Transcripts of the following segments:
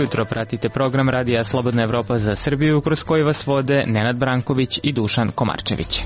jutro, pratite program Radija Slobodna Evropa za Srbiju, kroz koji vas vode Nenad Branković i Dušan Komarčević.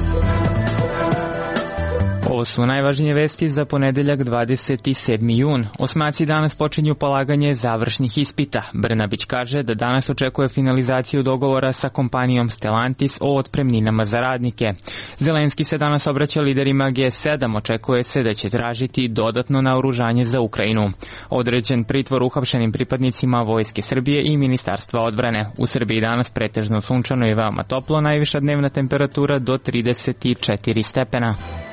Ovo su najvažnije vesti za ponedeljak 27. jun. Osmaci danas počinju polaganje završnih ispita. Brnabić kaže da danas očekuje finalizaciju dogovora sa kompanijom Stellantis o otpremninama za radnike. Zelenski se danas obraća liderima G7, očekuje se da će tražiti dodatno naoružanje za Ukrajinu. Određen pritvor uhapšenim pripadnicima Vojske Srbije i Ministarstva odbrane. U Srbiji danas pretežno sunčano i veoma toplo, najviša dnevna temperatura do 34 stepena.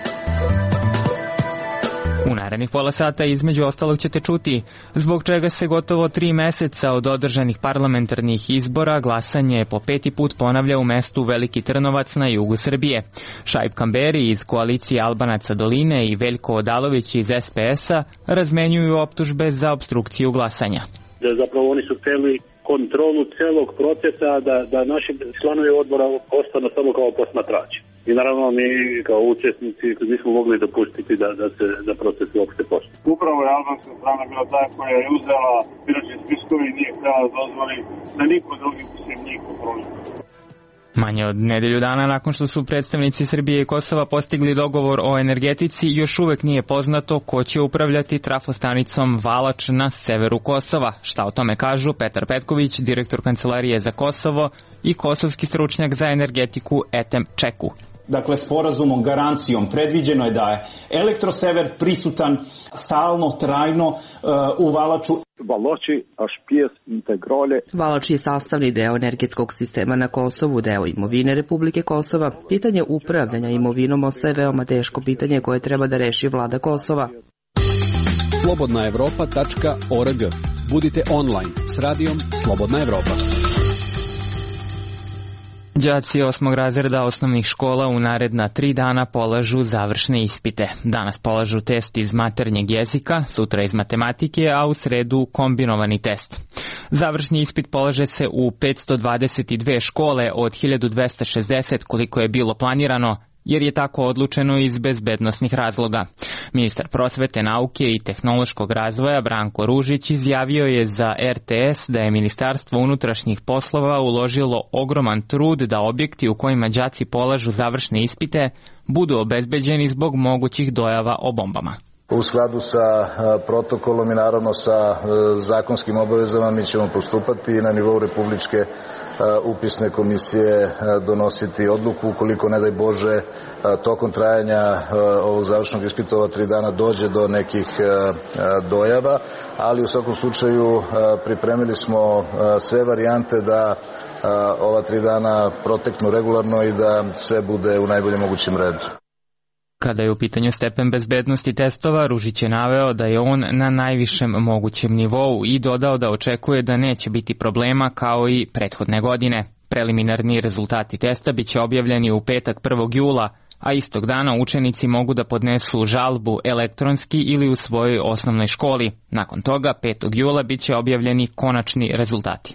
U narednih pola sata između ostalog ćete čuti zbog čega se gotovo 3 meseca od održanih parlamentarnih izbora glasanje po 5. put ponavlja u mestu Veliki Trnovac na jugu Srbije. Šaip Kamberi iz koalicije Albanaca Doline i Veljko Odalović iz SPS-a razmenjuju optužbe za obstrukciju glasanja. Zapravo oni su hteli kontrolu celog procesa, da naši članovi odbora ostanu samo kao posmatrači. I naravno mi kao učesnici nismo mogli dopustiti da proces uopšte počne. Upravo je albanska strana bila ta koja je uzela biračke spiskove i nije htjela dozvoli da niko drugi se njih kontroli. Manje od nedelju dana nakon što su predstavnici Srbije i Kosova postigli dogovor o energetici, još uvek nije poznato ko će upravljati trafostanicom Valač na severu Kosova. Šta o tome kažu Petar Petković, direktor Kancelarije za Kosovo i kosovski stručnjak za energetiku Etem Čeku. Dakle, sporazumom, garancijom predviđeno je da je Elektrosever prisutan stalno, trajno u Valaču. Valač je sastavni deo energetskog sistema na Kosovu, deo imovine Republike Kosova. Pitanje upravljanja imovinom ostaje veoma teško pitanje koje treba da reši vlada Kosova. slobodnaevropa.org. Budite online s radijom Slobodna Evropa. Đaci 8. razreda osnovnih škola u naredna 3 dana polažu završne ispite. Danas polažu test iz maternjeg jezika, sutra iz matematike, a u sredu kombinovani test. Završni ispit polaže se u 522 škole od 1260 koliko je bilo planirano, jer je tako odlučeno iz bezbednosnih razloga. Ministar prosvete, nauke i tehnološkog razvoja Branko Ružić izjavio je za RTS da je Ministarstvo unutrašnjih poslova uložilo ogroman trud da objekti u kojima đaci polažu završne ispite budu obezbeđeni zbog mogućih dojava o bombama. U skladu sa protokolom i naravno sa zakonskim obavezama mi ćemo postupati i na nivou Republičke upisne komisije donositi odluku ukoliko, ne daj Bože, tokom trajanja ovog završnog ispita ova 3 dana dođe do nekih dojava, ali u svakom slučaju pripremili smo sve varijante da ova 3 dana proteknu regularno i da sve bude u najboljem mogućem redu. Kada je u pitanju stepen bezbednosti testova, Ružić je naveo da je on na najvišem mogućem nivou i dodao da očekuje da neće biti problema kao i prethodne godine. Preliminarni rezultati testa biće objavljeni u petak 1. jula, a istog dana učenici mogu da podnesu žalbu elektronski ili u svojoj osnovnoj školi. Nakon toga, 5. jula, biće objavljeni konačni rezultati.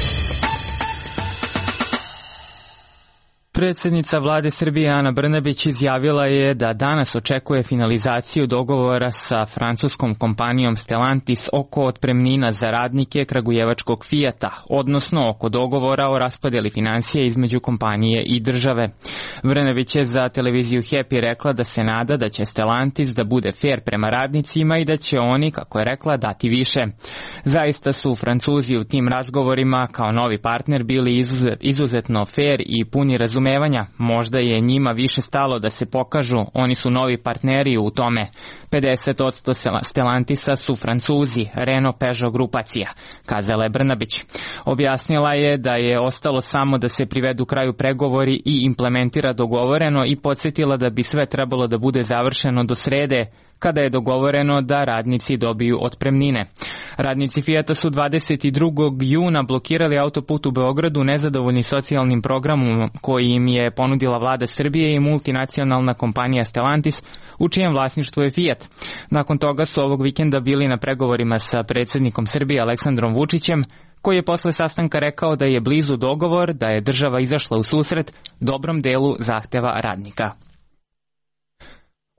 Predsjednica vlade Srbije Ana Brnabić izjavila je da danas očekuje finalizaciju dogovora sa francuskom kompanijom Stellantis oko otpremnina za radnike kragujevačkog Fijata, odnosno oko dogovora o raspodjeli financija između kompanije i države. Brnabić je za televiziju Happy rekla da se nada da će Stellantis da bude fair prema radnicima i da će oni, kako je rekla, dati više. Zaista su Francuzi u tim razgovorima kao novi partner bili izuzetno fair i puni razumevanja. Možda je njima više stalo da se pokažu, oni su novi partneri u tome. 50% Stellantisa su Francuzi, Renault Peugeot grupacija, kazala je Brnabić. Objasnila je da je ostalo samo da se privedu kraju pregovori i implementira dogovoreno i podsjetila da bi sve trebalo da bude završeno do srede, kada je dogovoreno da radnici dobiju otpremnine. Radnici Fijata su 22. juna blokirali autoput u Beogradu nezadovoljni socijalnim programom koji im je ponudila vlada Srbije i multinacionalna kompanija Stellantis, u čijem vlasništvu je Fijat. Nakon toga su ovog vikenda bili na pregovorima sa predsjednikom Srbije Aleksandrom Vučićem, koji je posle sastanka rekao da je blizu dogovor, da je država izašla u susret dobrom delu zahteva radnika.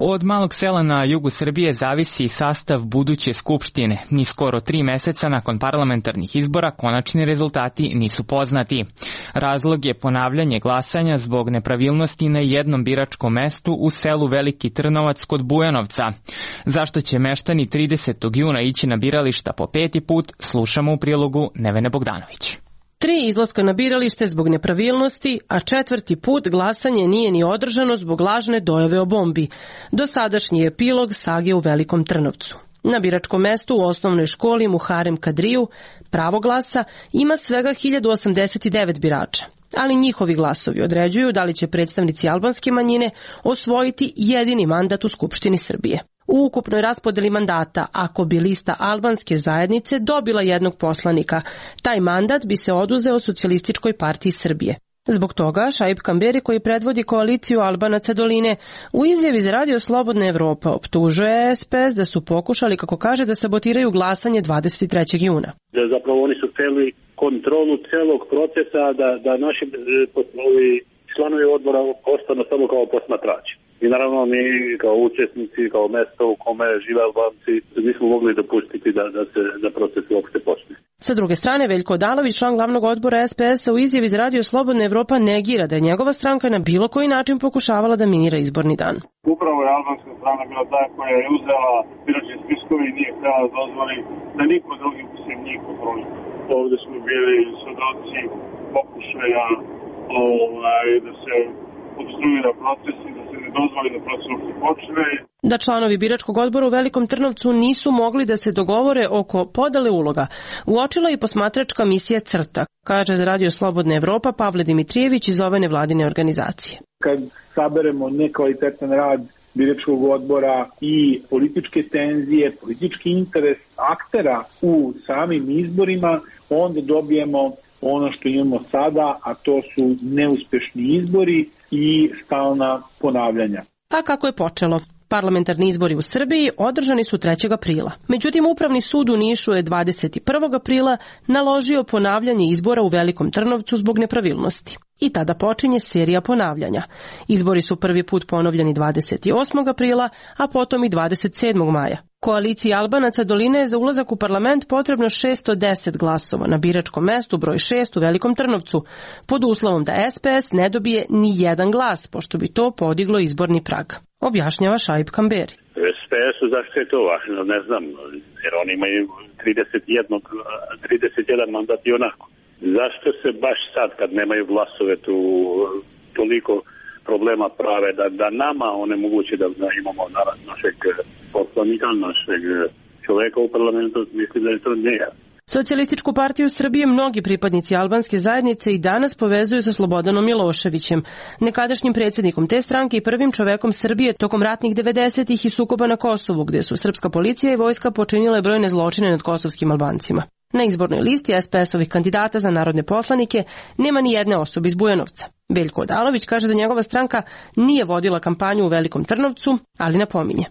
Od malog sela na jugu Srbije zavisi sastav buduće skupštine. Ni skoro 3 meseca nakon parlamentarnih izbora konačni rezultati nisu poznati. Razlog je ponavljanje glasanja zbog nepravilnosti na jednom biračkom mestu u selu Veliki Trnovac kod Bujanovca. Zašto će meštani 30. juna ići na birališta po 5. put, slušamo u prilogu Nevene Bogdanović. 3 izlaska na biralište zbog nepravilnosti, a 4. put glasanje nije ni održano zbog lažne dojave o bombi. Dosadašnji epilog sage u Velikom Trnovcu. Na biračkom mestu u osnovnoj školi Muharem Kadriju pravo glasa ima svega 1089 birača. Ali njihovi glasovi određuju da li će predstavnici albanske manjine osvojiti jedini mandat u Skupštini Srbije. U ukupnoj raspodeli mandata, ako bi lista albanske zajednice dobila jednog poslanika, taj mandat bi se oduzeo Socijalističkoj partiji Srbije. Zbog toga Šaip Kamberi, koji predvodi koaliciju Albanaca doline, u izjavi za Radio Slobodna Evropa optužuje SPS da su pokušali, kako kaže, da sabotiraju glasanje 23. juna. Zapravo oni su hteli kontrolu celog procesa da naši članovi odbora ostanu samo kao posmatrači. I naravno mi kao učesnici, kao mesto u kome žive Albanci, nismo mogli dopustiti da proces uopšte počne. Sa druge strane, Veljko Odalović, član glavnog odbora SPS-a, u izjavi za Radio Slobodna Evropa negira da je njegova stranka na bilo koji način pokušavala da minira izborni dan. Upravo je albanska strana bila ta koja je uzela biračke spiskove i nije htjela da dozvoli da niko drugi se njih kontroli. Ovde smo bili svedoci pokušaja da se obstruira proces i da se ne dozvoli da proces počne. Da članovi biračkog odbora u Velikom Trnovcu nisu mogli da se dogovore oko podele uloga, uočila i posmatračka misija CRTA, kaže za Radio Slobodna Evropa Pavle Dimitrijević iz ove nevladine organizacije. Kad saberemo nekvalitetan rad biračkog odbora i političke tenzije, politički interes aktera u samim izborima, onda dobijemo ono što imamo sada, a to su neuspešni izbori i stalna ponavljanja. A kako je počelo? Parlamentarni izbori u Srbiji održani su 3. aprila. Međutim, Upravni sud u Nišu je 21. aprila naložio ponavljanje izbora u Velikom Trnovcu zbog nepravilnosti. I tada počinje serija ponavljanja. Izbori su prvi put ponovljeni 28. aprila, a potom i 27. maja. Koaliciji Albanaca doline je za ulazak u parlament potrebno 610 glasova na biračkom mestu broj 6 u Velikom Trnovcu, pod uslovom da SPS ne dobije ni jedan glas, pošto bi to podiglo izborni prag. Objašnjava Šaip Kamberi. SPS-u zašto je to važno, ne znam, jer oni imaju 31 mandat i onako. Zašto se baš sad, kad nemaju glasove, tu toliko problema prave, da nama onemoguće da imamo našeg poslanika, našeg čoveka u parlamentu, mislim da je to nije. Socijalističku partiju Srbije mnogi pripadnici albanske zajednice i danas povezuju sa Slobodanom Miloševićem, nekadašnjim predsjednikom te stranke i prvim čovekom Srbije tokom ratnih 90-ih i sukoba na Kosovu, gdje su srpska policija i vojska počinile brojne zločine nad kosovskim Albancima. Na izbornoj listi SPS-ovih kandidata za narodne poslanike nema ni jedne osobe iz Bujanovca. Veljko Odalović kaže da njegova stranka nije vodila kampanju u Velikom Trnovcu, ali napominje.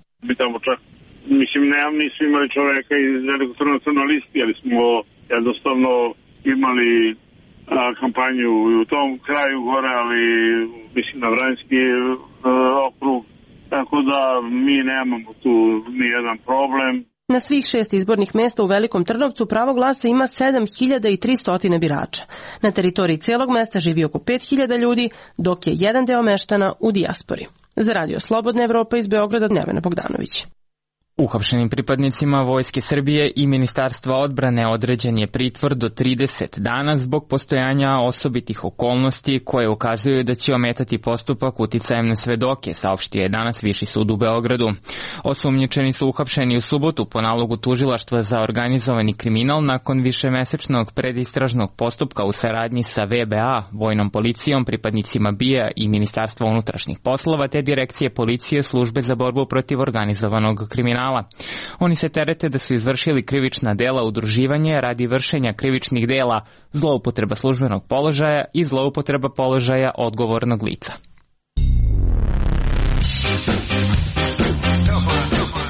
Nisu imali čoveka iz Velikog Trnovca na listi, ali smo jednostavno imali kampanju u tom kraju gore, ali mislim na Vranjski okrug, tako da mi nemamo tu ni jedan problem. Na svih 6 izbornih mjesta u Velikom Trnovcu pravo glasa ima 7300 birača. Na teritoriji celog mesta živi oko 5000 ljudi, dok je jedan deo meštana u dijaspori. Za Radio Slobodna Evropa iz Beograda, Nevena Bogdanović. Uhapšenim pripadnicima Vojske Srbije i Ministarstva odbrane određen je pritvor do 30 dana zbog postojanja osobitih okolnosti koje ukazuju da će ometati postupak uticajem na svedoke, saopštio je danas Viši sud u Beogradu. Osumnjičeni su uhapšeni u subotu po nalogu Tužilaštva za organizovani kriminal nakon višemesečnog predistražnog postupka u saradnji sa VBA, vojnom policijom, pripadnicima BIA i Ministarstva unutrašnjih poslova te Direkcije policije Službe za borbu protiv organizovanog kriminala. Oni se terete da su izvršili krivična dela udruživanja radi vršenja krivičnih dela, zloupotreba službenog položaja i zloupotreba položaja odgovornog lica.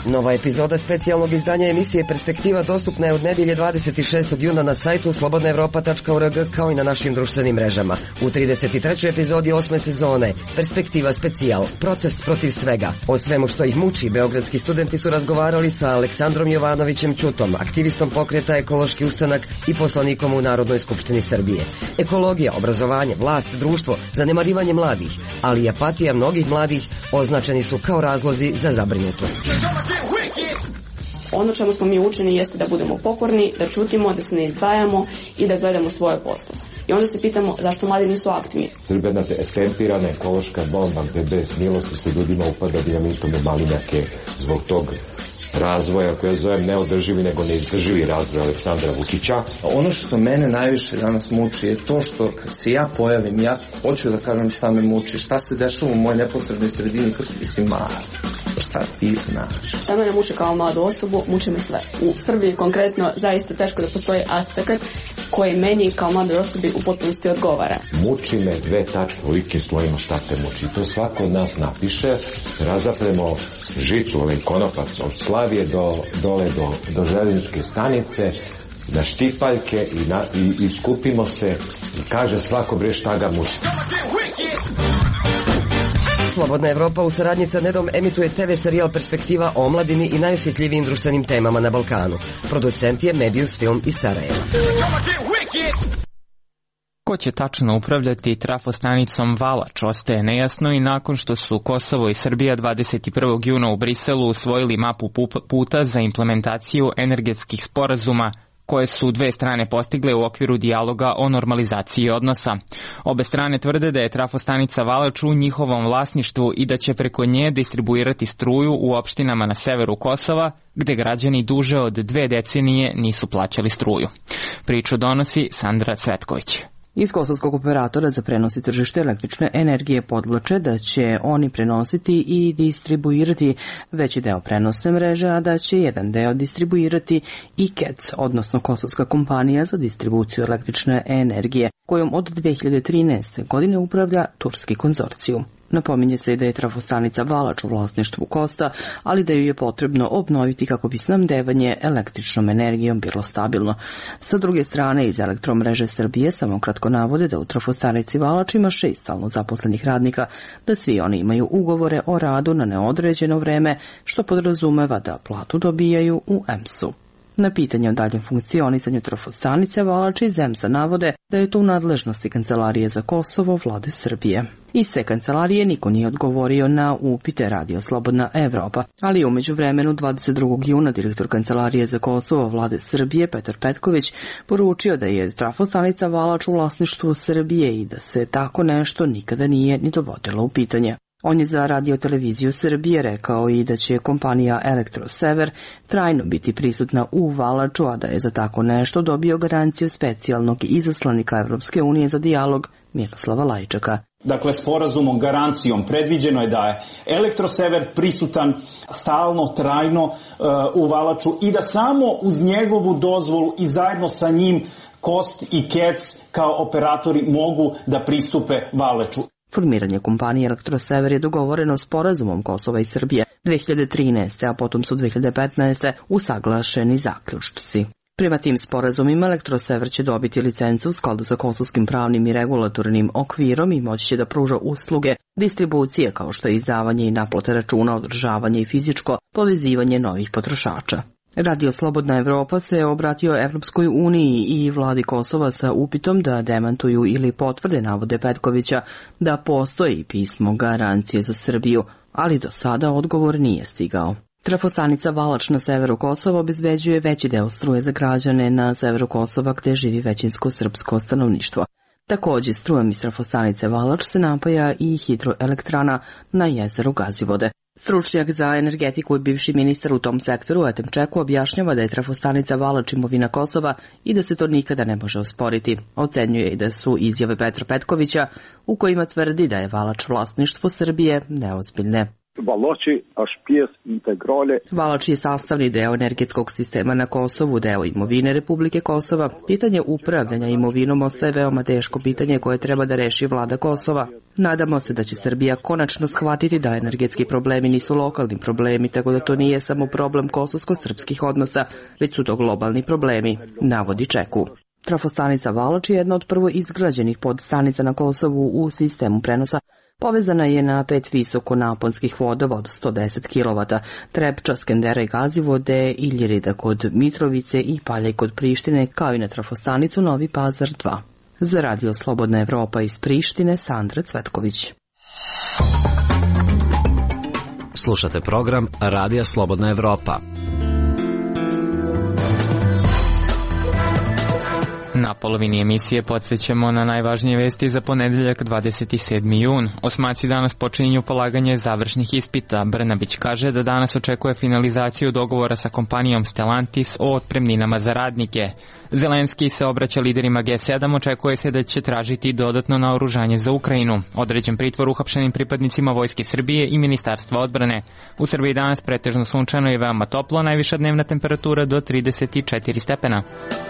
Nova epizoda specijalnog izdanja emisije Perspektiva dostupna je od nedelje 26. juna na sajtu slobodnaevropa.org kao i na našim društvenim mrežama. U 33. epizodi 8. sezone Perspektiva specijal, protest protiv svega. O svemu što ih muči, beogradski studenti su razgovarali sa Aleksandrom Jovanovićem Ćutom, aktivistom pokreta Ekološki ustanak i poslanikom u Narodnoj skupštini Srbije. Ekologija, obrazovanje, vlast, društvo, zanemarivanje mladih, ali i apatija mnogih mladih označeni su kao razlozi za zabrinutost. Ono čemu smo mi učeni jeste da budemo pokorni, da ćutimo, da se ne izdvajamo i da gledamo svoje posle. I onda se pitamo zašto mladi nisu aktivni. Srbija je tempirana ekološka bomba gde bez milosti se ljudima upada dinamitom u malinjake zbog tog razvoja koje zovem neodrživi nego neizdrživi razvoj Aleksandra Vučića. Ono što mene najviše danas muči je to što kad se ja pojavim, ja hoću da kažem šta me muči, šta se dešava u mojoj neposrednoj sredini kako ti si mali. Šta ti znaš? Šta mene muči kao mladu osobu, muči me sve. U Srbiji konkretno zaista teško da postoji aspekt koji meni kao mladoj osobi u potpunosti odgovara. Muči me dve tačke u likim slojima šta te muči. To svako od nas napiše, razapremo žicu, konopac od Slavije do željezničke stanice, na štipaljke i skupimo se i kaže svako bre šta ga muči. Slobodna Evropa u saradnji sa Nedom emituje TV serijal Perspektiva o omladini i najosjetljivijim društvenim temama na Balkanu. Producent je Medius Film iz Sarajeva. Ko će tačno upravljati trafostanicom Valač ostaje nejasno i nakon što su Kosovo i Srbija 21. juna u Briselu usvojili mapu puta za implementaciju energetskih sporazuma koje su dve strane postigle u okviru dijaloga o normalizaciji odnosa. Obe strane tvrde da je trafostanica Valač u njihovom vlasništvu i da će preko nje distribuirati struju u opštinama na severu Kosova, gde građani duže od 2 decenije nisu plaćali struju. Priču donosi Sandra Cvetković. Iz kosovskog operatora za prenos i tržište električne energije podvlače da će oni prenositi i distribuirati veći deo prenosne mreže, a da će jedan deo distribuirati i KEC, odnosno kosovska kompanija za distribuciju električne energije, kojom od 2013. godine upravlja turski konzorcijum. Napominje se i da je trafostanica Valač u vlasništvu Kosta, ali da ju je potrebno obnoviti kako bi snabdevanje električnom energijom bilo stabilno. Sa druge strane, iz Elektromreže Srbije samo kratko navode da u trafostanici Valač ima 6 stalno zaposlenih radnika, da svi oni imaju ugovore o radu na neodređeno vreme, što podrazumeva da platu dobijaju u EMS-u. Na pitanje o daljem funkcionisanju trafostanice Valač iz EMS-a navode da je to u nadležnosti Kancelarije za Kosovo vlade Srbije. Iz te kancelarije niko nije odgovorio na upite Radio Slobodna Evropa, ali u međuvremenu 22. juna direktor Kancelarije za Kosovo vlade Srbije Petar Petković poručio da je trafostanica Valač u vlasništvu Srbije i da se tako nešto nikada nije ni dovodilo u pitanje. On je za Radio-televiziju Srbije rekao i da će kompanija Elektrosever trajno biti prisutna u Valaču, a da je za tako nešto dobio garanciju specijalnog izaslanika Evropske unije za dijalog Miroslava Lajčaka. Dakle, sporazumom, garancijom predviđeno je da je Elektrosever prisutan stalno, trajno u Valaču i da samo uz njegovu dozvolu i zajedno sa njim Kost i KEC kao operatori mogu da pristupe Valaču. Formiranje kompanije Elektrosever je dogovoreno sporazumom Kosova i Srbije 2013. a potom su 2015. usaglašeni zaključci. Prema tim sporazumima Elektrosever će dobiti licencu u skladu sa kosovskim pravnim i regulatornim okvirom i moći će da pruža usluge distribucije kao što je izdavanje i naplata računa, održavanje i fizičko povezivanje novih potrošača. Radio Slobodna Evropa se obratio Evropskoj uniji i vladi Kosova sa upitom da demantuju ili potvrde navode Petkovića da postoji pismo garancije za Srbiju, ali do sada odgovor nije stigao. Trafostanica Valač na severu Kosova obezbeđuje veći deo struje za građane na severu Kosova gde živi većinsko srpsko stanovništvo. Takođe, strujom iz trafostanice Valač se napaja i hidroelektrana na jezeru Gazivode. Stručnjak za energetiku i bivši ministar u tom sektoru, Etem Čeku, objašnjava da je trafostanica Valač imovina Kosova i da se to nikada ne može osporiti. Ocenjuje i da su izjave Petra Petkovića, u kojima tvrdi da je Valač vlasništvo Srbije, neozbiljne. Valač je sastavni deo energetskog sistema na Kosovu, deo imovine Republike Kosova. Pitanje upravljanja imovinom ostaje veoma teško pitanje koje treba da reši vlada Kosova. Nadamo se da će Srbija konačno shvatiti da energetski problemi nisu lokalni problemi, tako da to nije samo problem kosovsko-srpskih odnosa, već su to globalni problemi, navodi Čeku. Trafostanica Valač je jedna od prvo izgrađenih podstanica na Kosovu u sistemu prenosa. Povezana je na 5 visokonaponskih vodova od 110 kW, Trepča, Skendera i Gazivode, Iljirida kod Mitrovice i Paljaj kod Prištine, kao i na trafostanicu Novi Pazar 2. Za Radio Slobodna Evropa iz Prištine, Sandra Cvetković. Slušate program Radija Slobodna Evropa. Na polovini emisije podsjećamo na najvažnije vesti za ponedeljak 27. jun. Osmaci danas počinju polaganje završnih ispita. Brnabić kaže da danas očekuje finalizaciju dogovora sa kompanijom Stellantis o otpremninama za radnike. Zelenski se obraća liderima G7, očekuje se da će tražiti dodatno naoružanje za Ukrajinu. Određen pritvor uhapšenim pripadnicima Vojske Srbije i Ministarstva odbrane. U Srbiji danas pretežno sunčano i veoma toplo, najviša dnevna temperatura do 34 stepena.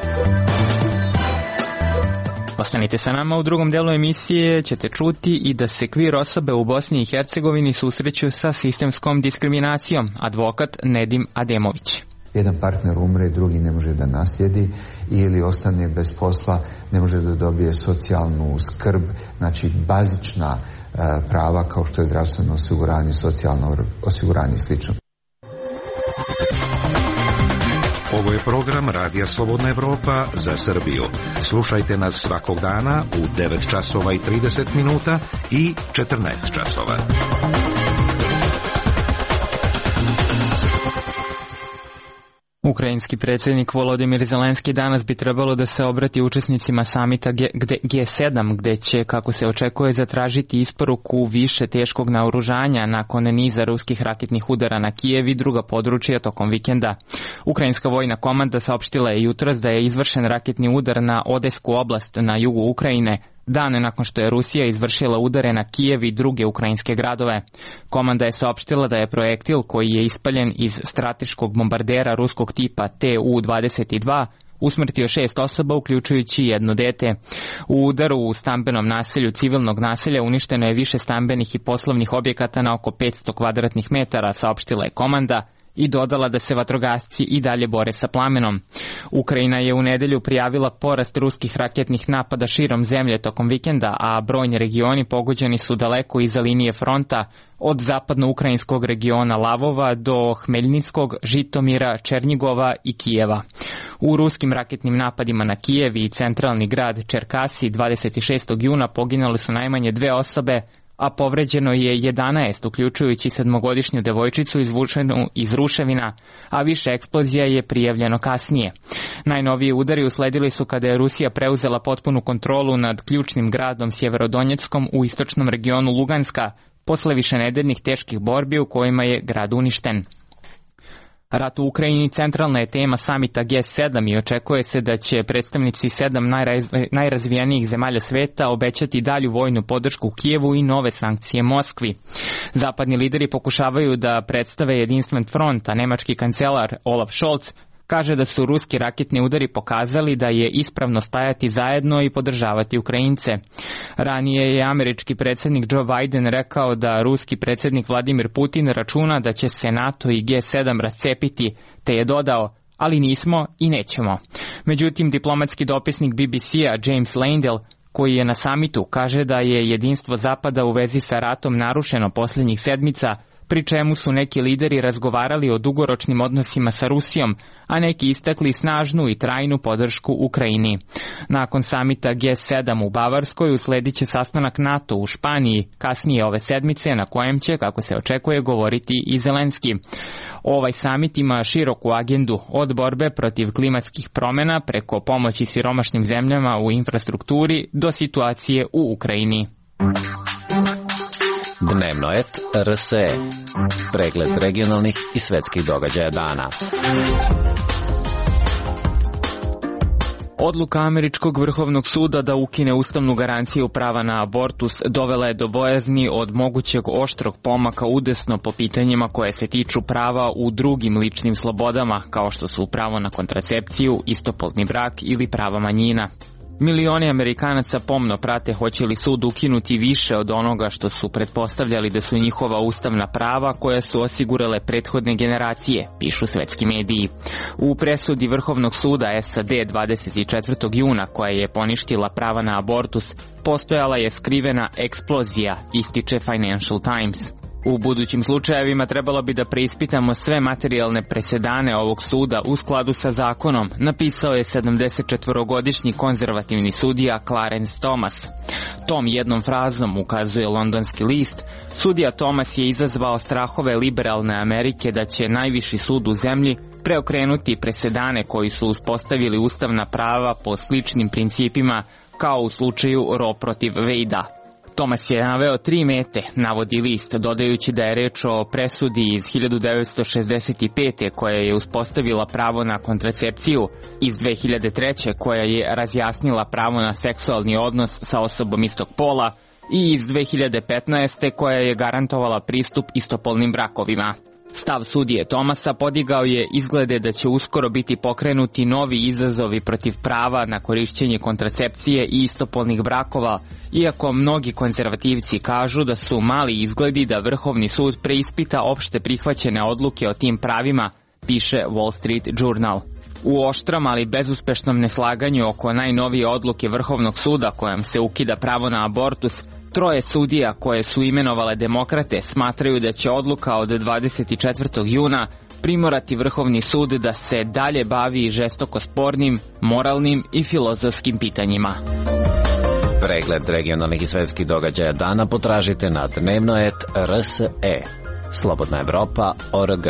Ostanite sa nama, u drugom delu emisije ćete čuti i da se kvir osobe u Bosni i Hercegovini susreću sa sistemskom diskriminacijom, advokat Nedim Ademović. Jedan partner umre i drugi ne može da naslijedi ili ostane bez posla, ne može da dobije socijalnu skrb, znači bazična prava kao što je zdravstveno osiguranje, socijalno osiguranje i slično. Ovo je program Radija Slobodna Evropa za Srbiju. Slušajte nas svakog dana u 9 časova i 30 minuta i 14 časova. Ukrajinski predsjednik Volodimir Zelenski danas bi trebalo da se obrati učesnicima samita G7, gde će, kako se očekuje, zatražiti isporuku više teškog naoružanja nakon niza ruskih raketnih udara na Kijev i druga područja tokom vikenda. Ukrajinska vojna komanda saopštila je jutros da je izvršen raketni udar na Odesku oblast na jugu Ukrajine, dan nakon što je Rusija izvršila udare na Kijev i druge ukrajinske gradove. Komanda je saopštila da je projektil koji je ispaljen iz strateškog bombardera ruskog tipa Tu-22 usmrtio 6 osoba, uključujući jedno dete. U udaru u stambenom naselju civilnog naselja uništeno je više stambenih i poslovnih objekata na oko 500 kvadratnih metara, saopštila je komanda i dodala da se vatrogasci i dalje bore sa plamenom. Ukrajina je u nedelju prijavila porast ruskih raketnih napada širom zemlje tokom vikenda, a brojni regioni pogođeni su daleko iza linije fronta, od zapadno-ukrajinskog regiona Lavova do Hmeljnickog, Žitomira, Černjigova i Kijeva. U ruskim raketnim napadima na Kijev i centralni grad Čerkasi 26. juna poginule su najmanje 2 osobe, a povređeno je 11, uključujući 7-godišnju devojčicu izvučenu iz ruševina, a više eksplozija je prijavljeno kasnije. Najnoviji udari usledili su kada je Rusija preuzela potpunu kontrolu nad ključnim gradom Sjeverodonjeckom u istočnom regionu Luganska, posle višenedeljnih teških borbi u kojima je grad uništen. Rat u Ukrajini centralna je tema samita G7 i očekuje se da će predstavnici 7 najrazvijenijih zemalja sveta obećati dalju vojnu podršku Kijevu i nove sankcije Moskvi. Zapadni lideri pokušavaju da predstave jedinstven front, a nemački kancelar Olaf Scholz kaže da su ruski raketni udari pokazali da je ispravno stajati zajedno i podržavati Ukrajince. Ranije je američki predsjednik Joe Biden rekao da ruski predsjednik Vladimir Putin računa da će se NATO i G7 rascepiti, te je dodao: ali nismo i nećemo. Međutim, diplomatski dopisnik BBC-a James Landell, koji je na samitu, kaže da je jedinstvo Zapada u vezi sa ratom narušeno posljednjih sedmica, pri čemu su neki lideri razgovarali o dugoročnim odnosima sa Rusijom, a neki istakli snažnu i trajnu podršku Ukrajini. Nakon samita G7 u Bavarskoj usledit će sastanak NATO u Španiji kasnije ove sedmice, na kojem će, kako se očekuje, govoriti i Zelenski. Ovaj samit ima široku agendu, od borbe protiv klimatskih promjena preko pomoći siromašnim zemljama u infrastrukturi do situacije u Ukrajini. Dnevnoet RSE. Pregled regionalnih i svetskih događaja dana. Odluka američkog vrhovnog suda da ukine ustavnu garanciju prava na abortus dovela je do bojazni od mogućeg oštrog pomaka udesno po pitanjima koje se tiču prava u drugim ličnim slobodama, kao što su pravo na kontracepciju, istopolni brak ili prava manjina. Milioni Amerikanaca pomno prate hoće li sud ukinuti više od onoga što su pretpostavljali da su njihova ustavna prava koja su osigurale prethodne generacije, pišu svetski mediji. U presudi Vrhovnog suda SAD 24. juna koja je poništila prava na abortus, postojala je skrivena eksplozija, ističe Financial Times. U budućim slučajevima trebalo bi da preispitamo sve materijalne presedane ovog suda u skladu sa zakonom, napisao je 74-godišnji konzervativni sudija Clarence Thomas. Tom jednom frazom, ukazuje londonski list, sudija Thomas je izazvao strahove liberalne Amerike da će najviši sud u zemlji preokrenuti presedane koji su uspostavili ustavna prava po sličnim principima kao u slučaju Roe protiv Wade-a. Thomas je naveo 3 mete, navodi list, dodajući da je reč o presudi iz 1965. koja je uspostavila pravo na kontracepciju, iz 2003. koja je razjasnila pravo na seksualni odnos sa osobom istog pola i iz 2015. koja je garantovala pristup istopolnim brakovima. Stav sudije Thomasa podigao je izglede da će uskoro biti pokrenuti novi izazovi protiv prava na korišćenje kontracepcije i istopolnih brakova, iako mnogi konzervativci kažu da su mali izgledi da Vrhovni sud preispita opšte prihvaćene odluke o tim pravima, piše Wall Street Journal. U oštrom, ali bezuspešnom neslaganju oko najnovije odluke Vrhovnog suda kojom se ukida pravo na abortus, 3 sudija koje su imenovale demokrate smatraju da će odluka od 24. juna primorati Vrhovni sud da se dalje bavi žestoko spornim, moralnim i filozofskim pitanjima. Pregled regionalnih i svetskih događaja dana potražite na dnevnoet.rse. Slobodna Evropa.org.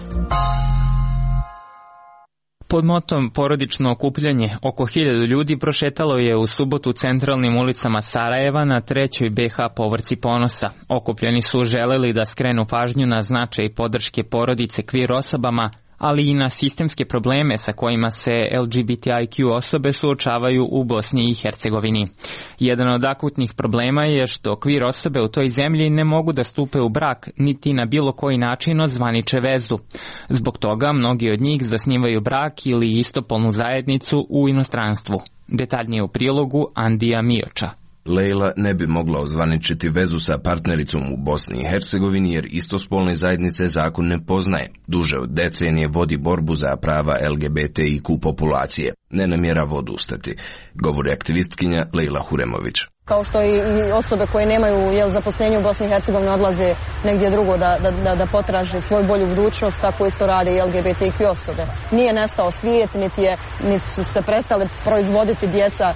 Pod motom porodično okupljanje oko 1000 ljudi prošetalo je u subotu centralnim ulicama Sarajeva na 3. BH povrci ponosa. Okupljeni su želeli da skrenu pažnju na značaj podrške porodice kvir osobama, ali i na sistemske probleme sa kojima se LGBTIQ osobe suočavaju u Bosni i Hercegovini. Jedan od akutnih problema je što kvir osobe u toj zemlji ne mogu da stupe u brak niti na bilo koji način ozvaniče vezu. Zbog toga mnogi od njih zasnivaju brak ili istopolnu zajednicu u inostranstvu. Detaljnije u prilogu Andija Mioča. Lejla ne bi mogla ozvaničiti vezu sa partnericom u Bosni i Hercegovini jer istospolne zajednice zakon ne poznaje. Duže od decenije vodi borbu za prava LGBTIQ populacije. Ne namjerava odustati, govori aktivistkinja Lejla Huremović. Kao što i osobe koje nemaju zaposlenje u Bosni i Hercegovini odlaze negdje drugo da potraže svoju bolju budućnost, tako isto rade i LGBTQ osobe. Nije nestao svijet, niti su se prestale proizvoditi djeca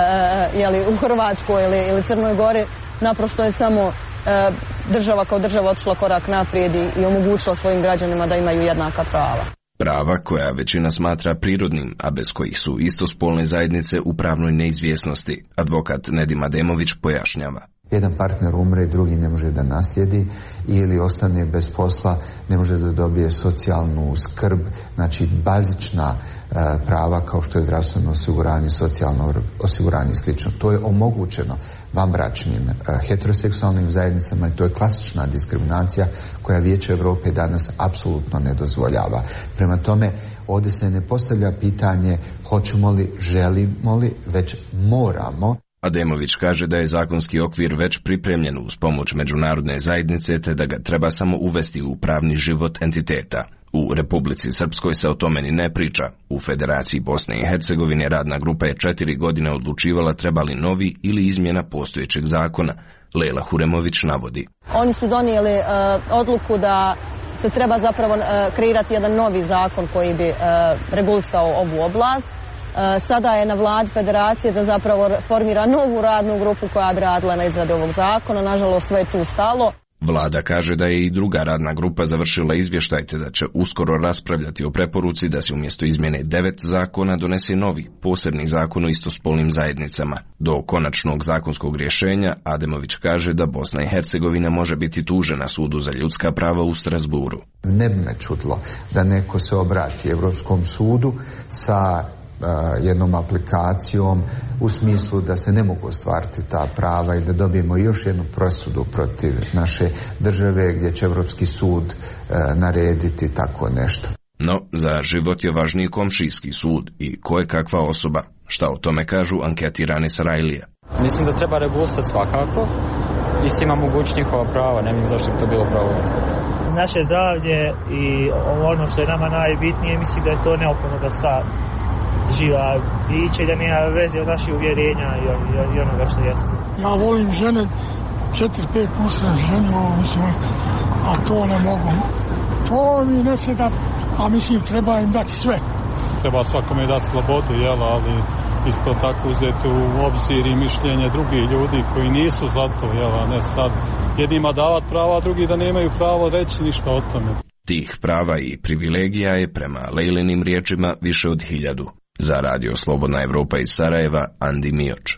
u Hrvatskoj ili Crnoj Gori. Naprosto je samo država kao država otišla korak naprijed i omogućila svojim građanima da imaju jednaka prava. Prava koja većina smatra prirodnim, a bez kojih su istospolne zajednice u pravnoj neizvjesnosti, advokat Nedim Ademović pojašnjava. Jedan partner umre i drugi ne može da naslijedi ili ostane bez posla, ne može da dobije socijalnu skrb, znači bazična prava kao što je zdravstveno osiguranje, socijalno osiguranje i slično. To je omogućeno vanbračnim heteroseksualnim zajednicama i to je klasična diskriminacija koja Vijeće Europe danas apsolutno ne dozvoljava. Prema tome, ovdje se ne postavlja pitanje hoćemo li, želimo li, već moramo. Ademović kaže da je zakonski okvir već pripremljen uz pomoć međunarodne zajednice te da ga treba samo uvesti u pravni život entiteta. U Republici Srpskoj se o tome ni ne priča. U Federaciji Bosne i Hercegovine radna grupa je 4 godine odlučivala treba li novi ili izmjena postojećeg zakona. Lejla Huremović navodi. Oni su donijeli odluku da se treba zapravo kreirati jedan novi zakon koji bi regulisao ovu oblast. Sada je na vladi Federacije da zapravo formira novu radnu grupu koja bi radila na izradi ovog zakona. Nažalost, sve je tu stalo. Vlada kaže da je i druga radna grupa završila izvještaj te da će uskoro raspravljati o preporuci da se umjesto izmjene 9 zakona donese novi, posebni zakon o istospolnim zajednicama. Do konačnog zakonskog rješenja Ademović kaže da Bosna i Hercegovina može biti tužena Sudu za ljudska prava u Strasburu. Ne bi me čudilo da neko se obrati Evropskom sudu sa jednom aplikacijom u smislu da se ne mogu ostvariti ta prava i da dobijemo još jednu presudu protiv naše države gdje će Evropski sud narediti tako nešto. No, za život je važniji komšijski sud i ko je kakva osoba. Šta o tome kažu anketirani Sarajlija? Mislim da treba regulisati svakako i svima mogući njihova prava, ne vidim zašto bi to bilo pravo. Naše zdravlje i ono što je nama najbitnije, mislim da je to neophodno da sta živa biće i da nema veze od naših uvjerenja i onoga što jesu. Ja volim žene, 4-5 puta ženio, mislim, a to ne mogu. To mi ne se da, a mislim treba im dati sve. Treba svakome dati slobodu, jel, ali isto tako uzeti u obzir i mišljenje drugih ljudi koji nisu za to, jel, a ne sad jednima davati prava, a drugi da nemaju pravo reći ništa o tome. Tih prava i privilegija je prema Lejlinim riječima više od 1000. Za Radio Slobodna Evropa iz Sarajeva, Andi Mioč.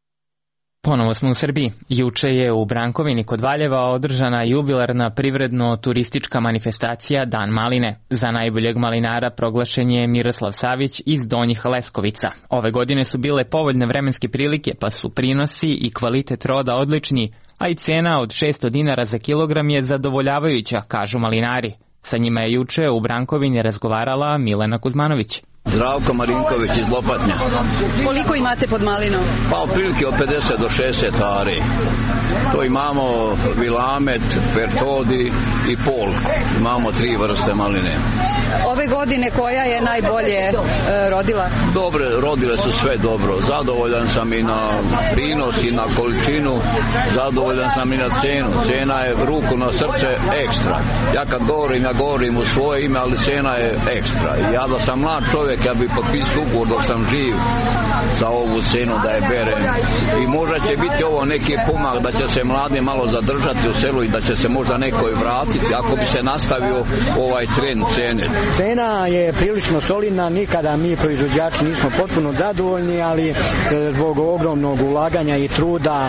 Ponovo smo u Srbiji. Juče je u Brankovini kod Valjeva održana jubilarna privredno-turistička manifestacija Dan maline. Za najboljeg malinara proglašen je Miroslav Savić iz Donjih Leskovica. Ove godine su bile povoljne vremenske prilike, pa su prinosi i kvalitet roda odlični, a i cena od 600 dinara za kilogram je zadovoljavajuća, kažu malinari. Sa njima je juče u Brankovini razgovarala Milena Kuzmanović. Zdravko Marinković iz Lopatnja. Koliko imate pod malinom? Pa otprilike od 50 do 60 ari. To imamo Vilamet, Bertoldi i Polko. Imamo 3 vrste maline. Ove godine koja je najbolje rodila? Dobre, rodile su sve dobro. Zadovoljan sam i na prinos i na količinu. Zadovoljan sam i na cenu. Cena je ruku na srce ekstra. Ja kad govorim, ja govorim u svoje ime, ali cena je ekstra. Ja da sam mlad čovjek, ja bih potpisao ugovor dok sam živ za ovu cenu da je berem. I možda će biti ovo neki pomak da će se mladi malo zadržati u selu i da će se možda neko i vratiti ako bi se nastavio ovaj trend cene. Cena je prilično solidna, nikada mi proizvođači nismo potpuno zadovoljni, ali zbog ogromnog ulaganja i truda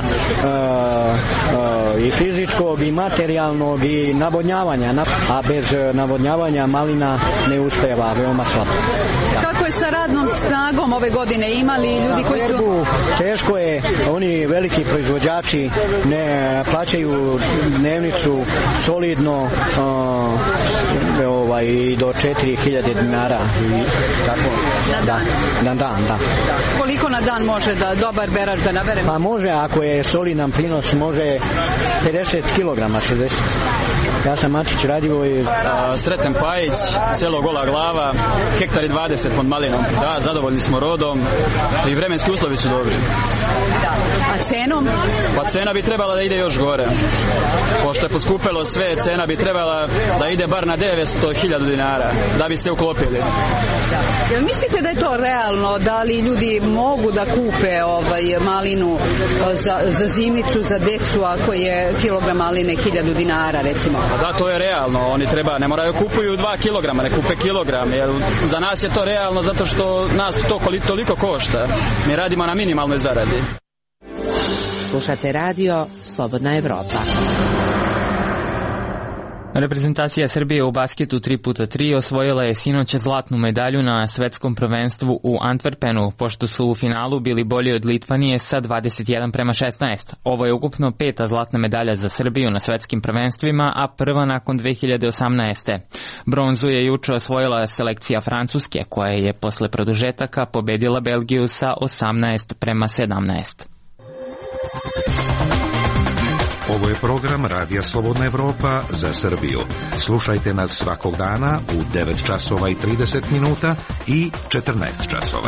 i fizičkog i materijalnog i navodnjavanja, a bez navodnjavanja malina ne uspeva, veoma slabo. Kako je sa radnom snagom ove godine, imali ljudi koji su... Teško je, oni veliki proizvođači ne plaćaju dnevnicu solidno i do 4000 dinara. Tako, na dan? Na dan, da. Koliko na dan može da dobar berač da nabere? Pa može, ako je solidan prinos, može 50 kg, 60. Ja sam Matić Radivoj. Sreten Pajić, selo Gola Glava, hektari 20 pod malinom. Da, zadovoljni smo rodom i vremenski uslovi su dobri. Da. A cenom? Pa cena bi trebala da ide još gore. Pošto je poskupelo sve, cena bi trebala da ide bar na 900.000 dinara da bi se uklopili. Da. Jel mislite da je to realno? Da li ljudi mogu da kupe malinu za zimnicu, za decu, ako je kilogram maline 1000 dinara, recimo? Da, to je realno. Oni ne moraju kupuju 2 kilograma, ne kupe kilogram. Jer za nas je to realno zato što nas to toliko košta. Mi radimo na minimalnoj zaradi. Slušate radio Slobodna Evropa. Reprezentacija Srbije u basketu 3x3 osvojila je sinoć zlatnu medalju na svetskom prvenstvu u Antwerpenu, pošto su u finalu bili bolji od Litvanije sa 21:16. Ovo je ukupno 5. zlatna medalja za Srbiju na svetskim prvenstvima, a prva nakon 2018. Bronzu je juče osvojila selekcija Francuske, koja je posle produžetaka pobedila Belgiju sa 18:17. Ovo je program Radija Slobodna Evropa za Srbiju. Slušajte nas svakog dana u 9 časova i 30 minuta i 14 časova.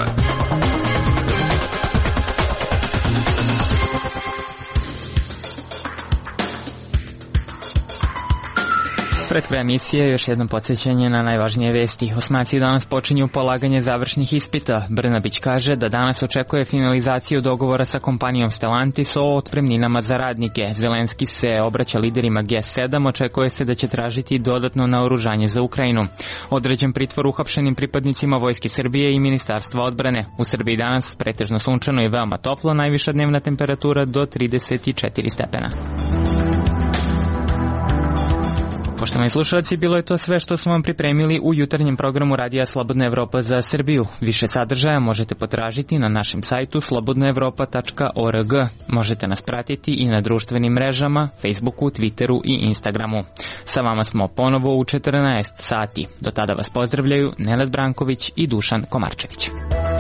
Pred kraja emisije još jedno podsjećanje na najvažnije vesti. Osmaci danas počinju polaganje završnih ispita. Brnabić kaže da danas očekuje finalizaciju dogovora sa kompanijom Stellantis o otpremninama za radnike. Zelenski se obraća liderima G7, očekuje se da će tražiti dodatno naoružanje za Ukrajinu. Određen pritvor uhapšenim pripadnicima Vojske Srbije i Ministarstva odbrane. U Srbiji danas pretežno sunčano i veoma toplo, najviša dnevna temperatura do 34 stepena. Poštovani slušalci, bilo je to sve što smo vam pripremili u jutarnjem programu Radija Slobodna Evropa za Srbiju. Više sadržaja možete potražiti na našem sajtu slobodnaevropa.org. Možete nas pratiti i na društvenim mrežama, Facebooku, Twitteru i Instagramu. Sa vama smo ponovo u 14 sati. Do tada vas pozdravljaju Nenad Branković i Dušan Komarčević.